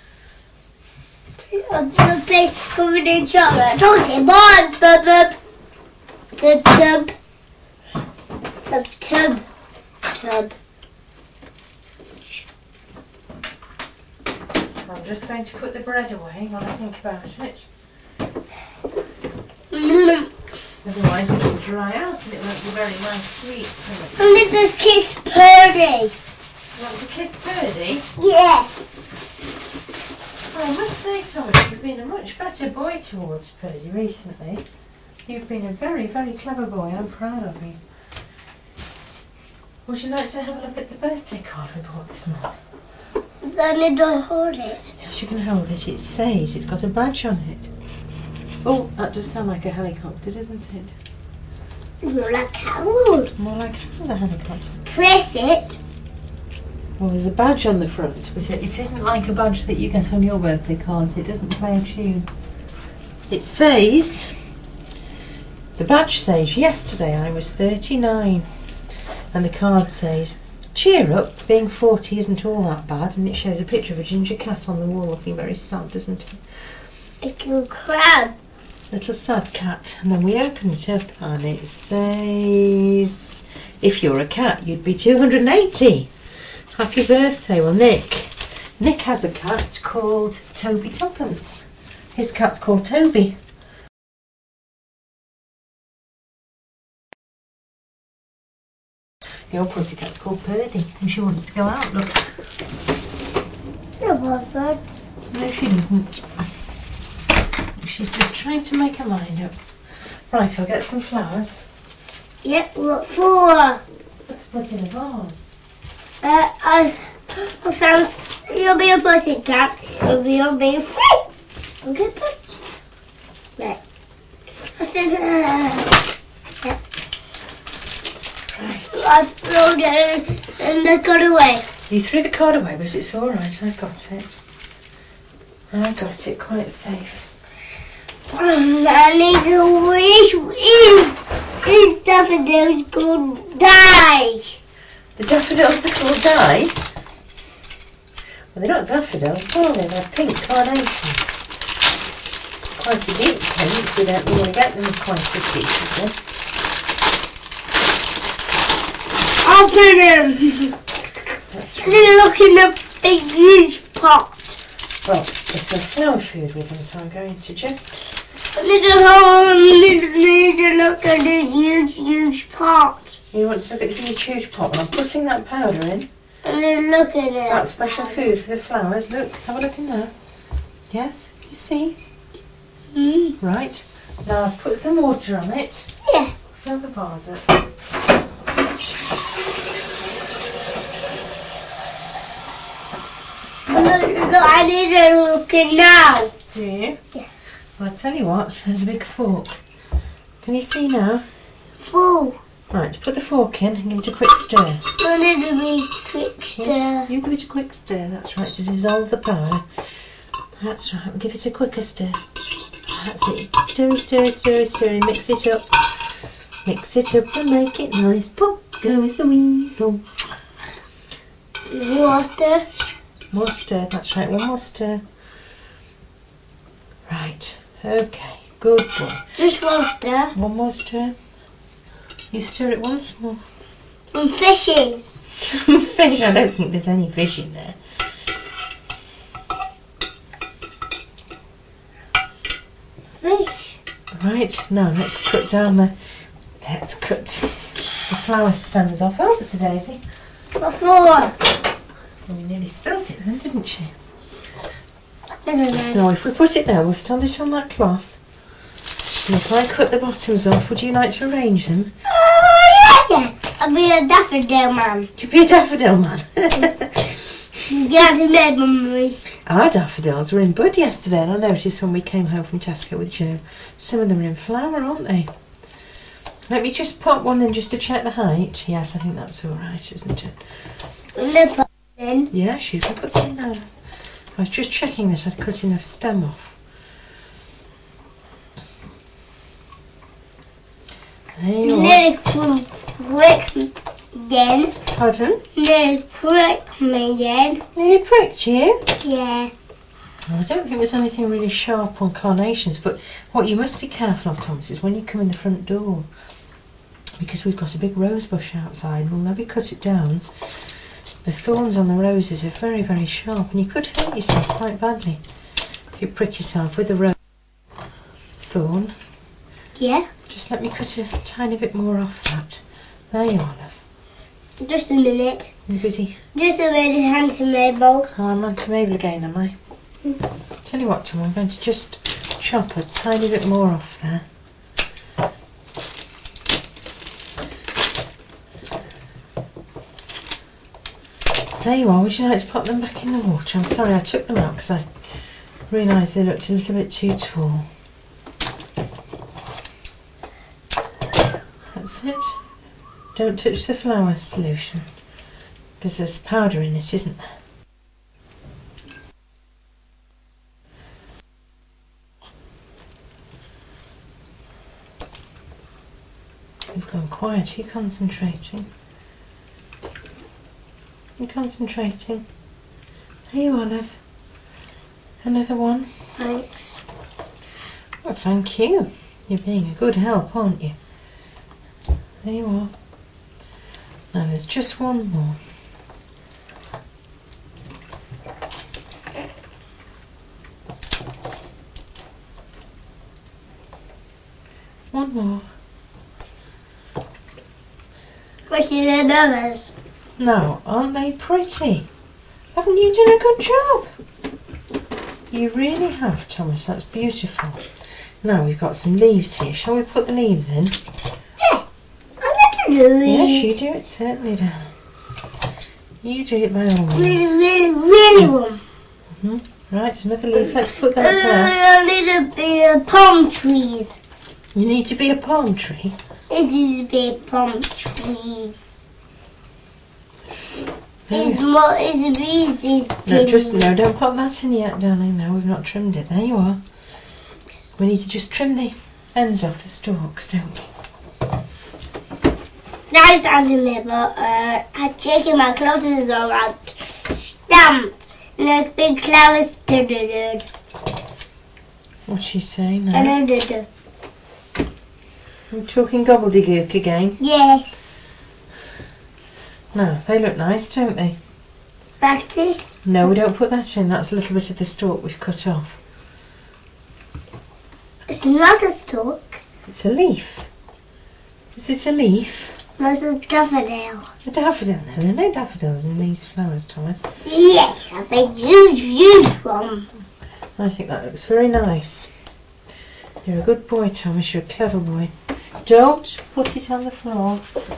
I'm just face covered in chocolate. Okay, bye. Tub tub. Tub tub. Tub tub. Tub. I'm just going to put the bread away while I think about it. Mm. Otherwise it'll dry out and it won't be very nice to eat. And this is Kiss Purdy. You want to kiss Purdy? Yes. Well, I must say, Thomas, you've been a much better boy towards Purdy recently. You've been a very, very clever boy. I'm proud of you. Would you like to have a look at the birthday card we bought this morning? Then I don't hold it. Yes, you can hold it. It says it's got a badge on it. Oh, that does sound like a helicopter, doesn't it? More like coward. More like a helicopter. Press it. Well, there's a badge on the front, but it, it isn't like a badge that you get on your birthday cards. It doesn't play a tune. It says, the badge says, yesterday I was thirty-nine. And the card says, cheer up, being forty isn't all that bad. And it shows a picture of a ginger cat on the wall looking very sad, doesn't it? It's a crab. Little sad cat. And then we open it up and it says, if you're a cat, you'd be two hundred eighty. Happy birthday. Well, Nick. Nick has a cat called Toby Tuppence. His cat's called Toby. Your pussycat's called Purdy and she wants to go out, look. No, Bob. No, she doesn't. She's just trying to make her mind up. Right, I'll get some flowers. Yep, what for? Let's put in a vase. Uh, I, I found, you'll be a pussycat, you'll be, you'll be free. Okay, but, right. I said, uh, yep. Right. I threw it and I got away. You threw the card away, but it's all right. I got it. I got it quite safe. I need to wish if these daffodils could die. The daffodils are called die. Well, they're not daffodils, are they? They're pink carnations. Quite a deep pink. We don't normally get them quite as deep as this. Open them. That's right. They're looking at a big huge pot. Well, there's some flower food with them, so I'm going to just... Little hole, little need to look at this huge, huge pot. You want to look at the huge, huge pot? Well, I'm putting that powder in. And then look at it. That's special food for the flowers. Look, have a look in there. Yes, you see? Mm. Right. Now I've put some water on it. Yeah. Fill the vase up. Look, look, I need to look in now. Do you? Yeah. Well, I'll tell you what, there's a big fork. Can you see now? Full. Right, put the fork in and give it a quick stir. I need to be quick stir. You give it a quick stir, that's right, to dissolve the powder. That's right, give it a quicker stir. That's it. Stirry, stirry, stirry, stirry, mix it up. Mix it up and make it nice. Pop goes the weasel. Water. More stir, that's right, one more stir. Right, okay, good boy. Just water. One more stir. You stir it once more. Some fishes. Some fish, I don't think there's any fish in there. Fish. Right, now let's cut down the, let's cut the flower stems off. Oh, it's a daisy. What for? Well, you nearly spilt it then, didn't she? Now, if we put it there, we'll stand it on that cloth. And if I cut the bottoms off, would you like to arrange them? Oh, yeah, yeah. I'll be a daffodil man. You'd be a daffodil man. Yeah, to make Mummy. Our daffodils were in bud yesterday, and I noticed when we came home from Tesco with Joe, some of them are in flower, aren't they? Let me just pop one in just to check the height. Yes, I think that's all right, isn't it? Lip in. Yes, you can put them down. I was just checking that I'd cut enough stem off. There you are. Little prick then. Pardon? Little prick me then. Nearly pricked you? Yeah. Well, I don't think there's anything really sharp on carnations, but what you must be careful of, Thomas, is when you come in the front door, because we've got a big rose bush outside, and we'll maybe cut it down. The thorns on the roses are very, very sharp, and you could hurt yourself quite badly if you prick yourself with a rose thorn. Yeah. Just let me cut a tiny bit more off that. There you are, love. Just a minute. You busy? Just a minute, handsome Mabel. Oh, I'm on to Mabel again, am I? Mm. Tell you what, Tom, I'm going to just chop a tiny bit more off there. There you are. Would you like to pop them back in the water? I'm sorry I took them out because I realised they looked a little bit too tall. Don't touch the flour solution because there's powder in it, isn't there? You've gone quiet. Are you concentrating? You're concentrating. Here you are, love. Another one. Thanks. Well, thank you. You're being a good help, aren't you? There you are. Now there's just one more. One more. Pretty than others. No, aren't they pretty? Haven't you done a good job? You really have, Thomas. That's beautiful. Now we've got some leaves here. Shall we put the leaves in? Yeah, I like to do it. Yes, you do it, certainly, darling. You do it by all means. Really, really, really one. Mm-hmm. Right, another leaf. Let's put that there. I need a bit of palm trees. You need to be a palm tree. This is a bit palm trees. It's more, it's easy. No, just, no, don't put that in yet, darling. No, we've not trimmed it. There you are. We need to just trim the ends off the stalks, don't we? Now it's under me, but uh, I'm taking my clothes on and stamped like big flowers. Do do do. What's she saying Do now? do do. I'm talking gobbledygook again. Yes. No, they look nice, don't they? Like this. No, we don't put that in. That's a little bit of the stalk we've cut off. It's not a stalk. It's a leaf. Is it a leaf? It's a daffodil. A daffodil? No, there are no daffodils in these flowers, Thomas. Yes, I think huge, huge one. I think that looks very nice. You're a good boy, Thomas. You're a clever boy. Don't put it on the floor.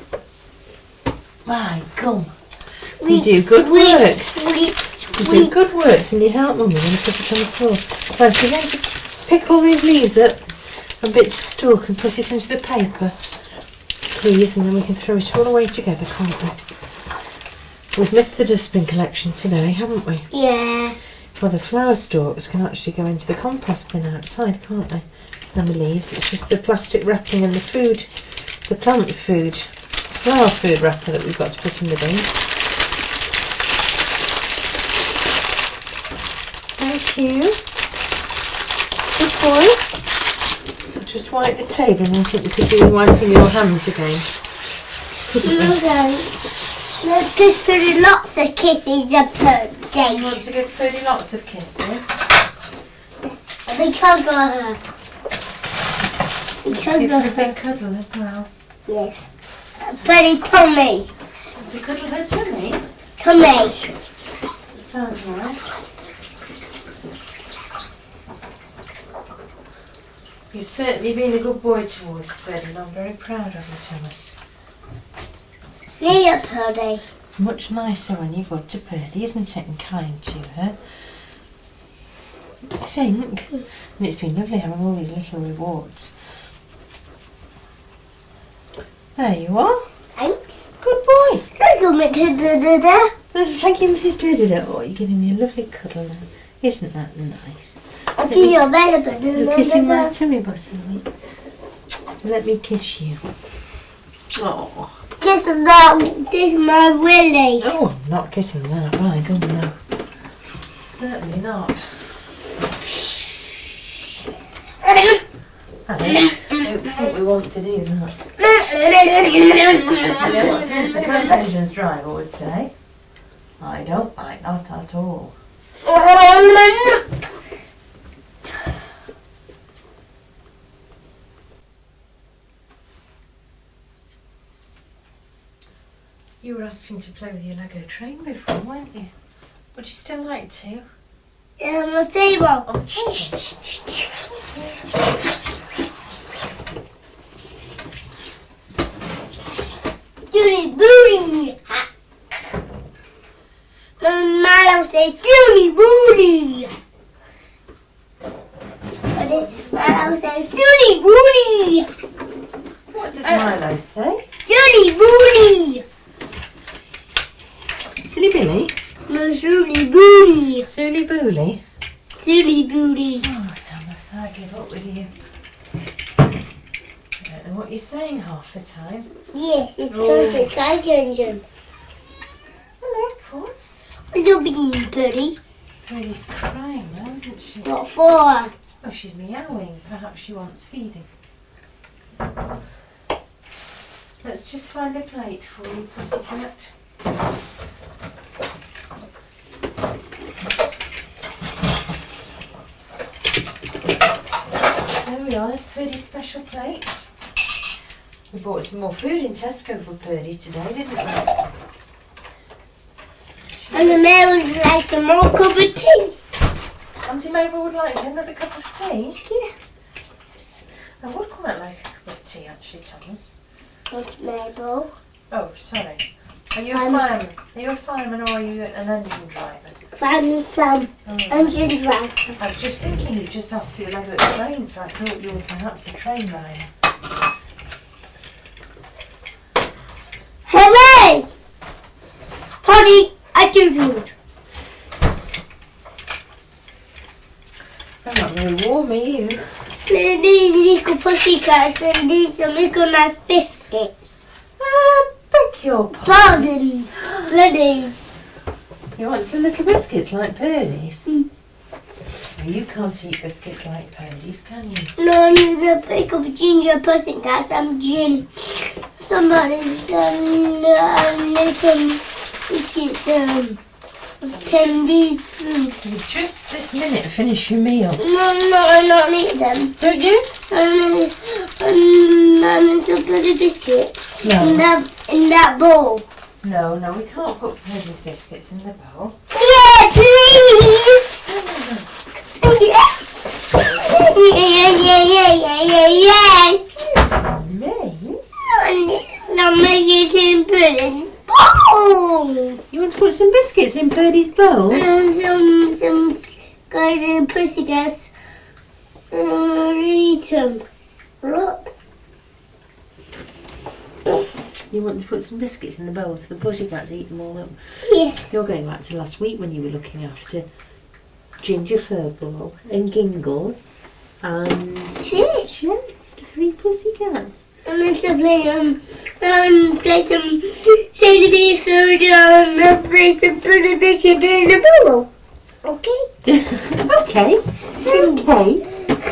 My gum. You do good sweet, works. Sweet, You sweet. do good works and you help Mummy when you put it on the floor. Right, so you're going to pick all these leaves up and bits of stalk and put it into the paper, please, and then we can throw it all away together, can't we? We've missed the dustbin collection today, haven't we? Yeah. Well, the flower stalks can actually go into the compost bin outside, can't they? And the leaves, it's just the plastic wrapping and the food, the plant food, flower food wrapper that we've got to put in the bin. Thank you. Good boy. So just wipe the table, and I think we could do wiping your hands again. Couldn't we? Okay. Let's give Purdy lots of kisses a birthday. You want to give Purdy lots of kisses? I think I'll go her. Because Give her a of big cuddle as well. Yes. Purdy tummy. Want to cuddle her tummy? Tummy. That sounds nice. You've certainly been a good boy towards Purdy, and I'm very proud of you, Thomas. Near Purdy. It's much nicer when you're good to Purdy, isn't it, and kind to her? I think. And it's been lovely having all these little rewards. There you are. Thanks. Good boy. Thank you, Mister Da-da-da. Thank you, Missus Doodle. Oh, you're giving me a lovely cuddle now. Isn't that nice? I'll give you a better You're kissing my tummy button. Let me kiss you. Oh. Kiss that, kiss my willy. Oh, I'm not kissing that. Right, go on now. Certainly not. I don't, don't think we want to do that. You know what, since the temp engine's driver would say, I don't like that at all. You were asking to play with your Lego train before, weren't you? Would you still like to? Yeah, on the table. On the table. Judy Booty. Milo says Judy Booty. Milo says Judy Booty. What does Milo say? Judy Silly Bully. Silly Billy? No, Silly Bully. Silly Bully? Silly Bully. Oh, Thomas, I give up with you. I don't know what you're saying half the time. Yes, it's Oh. just a car engine. Hello, Puss. Little bean Buddy. Billy's crying now, isn't she? What for? Oh, she's meowing. Perhaps she wants feeding. Let's just find a plate for you, Pussycat. There we are, there's Purdy's special plate. We bought some more food in Tesco for Purdy today, didn't we? And the mayor would like some more cup of tea. Auntie Mabel would like another cup of tea. Yeah. I would quite like a cup of tea, actually, Thomas. Aunt Mabel. Oh, sorry. Are you a I'm- fireman? Are you a fireman or are you an engine driver? Found some Oh. engine driver. I was just thinking you just asked for your leg at the train, so I thought you were perhaps a train rider. Hooray! Honey, attitude. I'm not very warm, are you? These little pussycats and these are little nice biscuits. Ah, beg your pardon. Pardon, ladies. You want some little biscuits like Purdy's? Mm. Well, you can't eat biscuits like Purdy's, can you? No, there's a big of ginger pussycats and gin. Somebody's done uh, little biscuits, um, candy. You just this minute finish your meal. No, no, I don't need them. Don't you? And I'm to put a biscuit in No. that, in that bowl. No, no, we can't put Purdy's biscuits in the bowl. Yeah, please! Yeah. Yeah, yeah, yeah, yeah, yeah, yes! So mean. Now make it in pudding bowl! You want to put some biscuits in Purdy's bowl? And some, some kind of pussycats. Uh, eat them. Look. You want to put some biscuits in the bowl for the pussycat to eat them all up? Yeah. You're going back to last week when you were looking after Ginger Furball and Gingles and Cheers. Chance, the three pussycats. I'm going to play, um, um, play some Teddy food um, and play some pretty biscuit in the bowl. Okay? Okay, okay.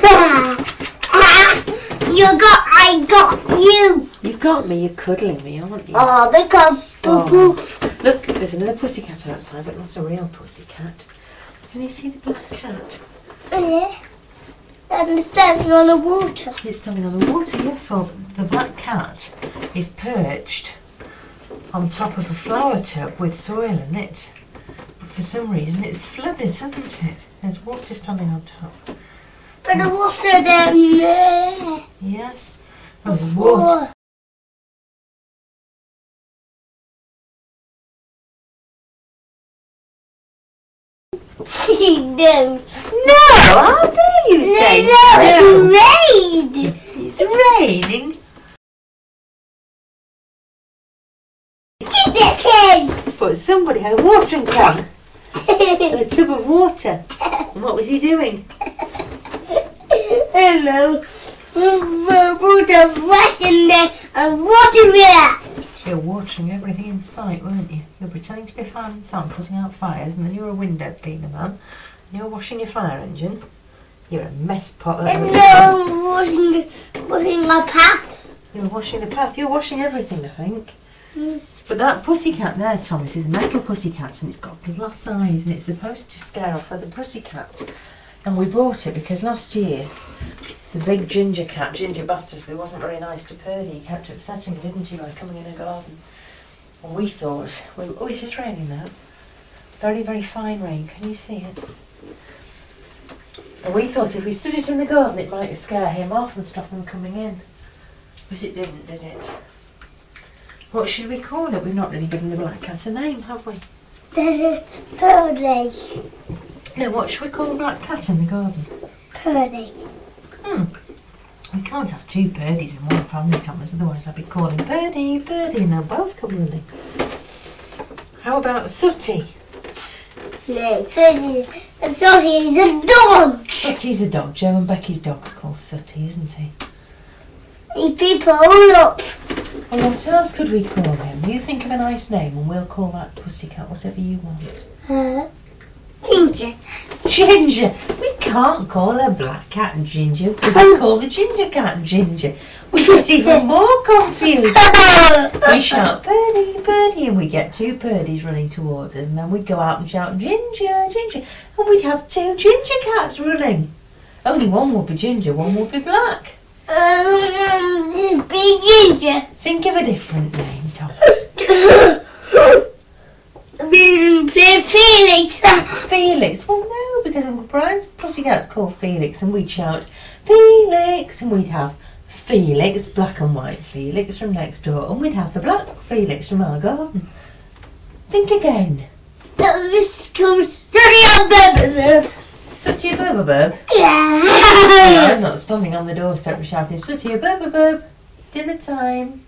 You got, I got you. You've got me, you're cuddling me, aren't you? Oh, because Oh. poo-poo. Look, there's another pussycat outside, but not a real pussycat. Can you see the black cat? Yeah. And it's standing on the water. It's standing on the water, yes. Well, the black cat is perched on top of a flower tub with soil in it. But for some reason it's flooded, hasn't it? There's water standing on top. But the water down there. Yes. Oh, there's water. No. No! How dare you say No, it's rained. It's raining. Get the kid. But somebody had a watering can and a tub of water. And what was he doing? Hello. Put a brush in there and water it. You were watering everything in sight, weren't you? You were pretending to be a fireman Sam, putting out fires, and then you were a window cleaner man, and you were washing your fire engine. You're a mess pot. And no, washing, washing my path. You were washing the path. You were washing everything, I think. Mm. But that pussycat there, Thomas, is a metal pussycat, and it's got glass eyes, and it's supposed to scare off other pussycats. And we bought it because last year, the big ginger cat, Ginger Battersby, wasn't very nice to Purdy. He kept upsetting her, didn't he, by coming in her garden. And we thought, well, oh, it's just raining now. Very, very fine rain. Can you see it? And we thought if we stood it in the garden, it might scare him off and stop him coming in. But it didn't, did it? What should we call it? We've not really given the black cat a name, have we? Purdy. No, what should we call the black cat in the garden? Purdy. Hmm. We can't have two birdies in one family, Thomas, otherwise I'd be calling Birdie, Birdie, and they'll both come running. How about Sooty? No, Birdie. Sooty is a dog. Sooty's a dog. Joe and Becky's dog's called Sooty, isn't he? He people all up. Well, what else could we call him? You think of a nice name and we'll call that pussycat whatever you want. Uh, Ginger. Ginger! We can't call her Black Cat and Ginger. We can call the Ginger Cat and Ginger. We get even more confused. We shout, Birdie, Birdie, and we get two birdies running towards us, and then we'd go out and shout, Ginger, Ginger, and we'd have two ginger cats running. Only one would be ginger, one would be black. Um, big Ginger. Think of a different name, Thomas. Felix. Felix? Well, no, because Uncle Brian's pussycat's called Felix, and we'd shout, Felix, and we'd have Felix, black and white Felix from next door, and we'd have the black Felix from our garden. Think again. This goes Sooty and Bubba. Sooty a bub a bub? Yeah. No, I'm not standing on the doorstep shouting, Sooty a bub a bub, dinner time.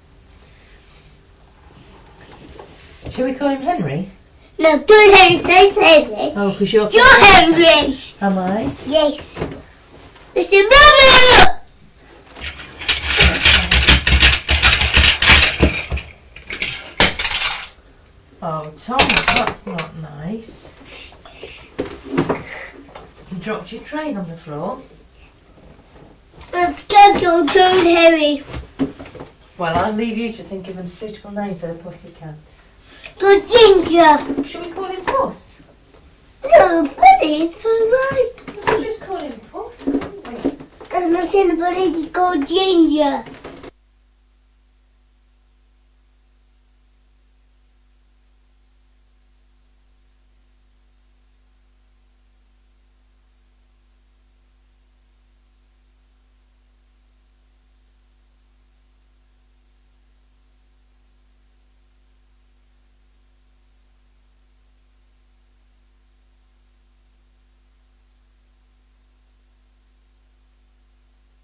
Shall we call him Henry? No, don't Henry, say Henry. Oh, because you're... You're Henry. Am I? Yes. Listen, Bubba. Oh, Thomas, that's not nice. You dropped your train on the floor. Let's go to John Henry. Well, I'll leave you to think of a suitable name for the pussycat. Go Ginger. Should we call him Puss? No, Buddy, it's right. We'll just call him Puss, wouldn't we? I'm not saying Buddy, it's called Ginger.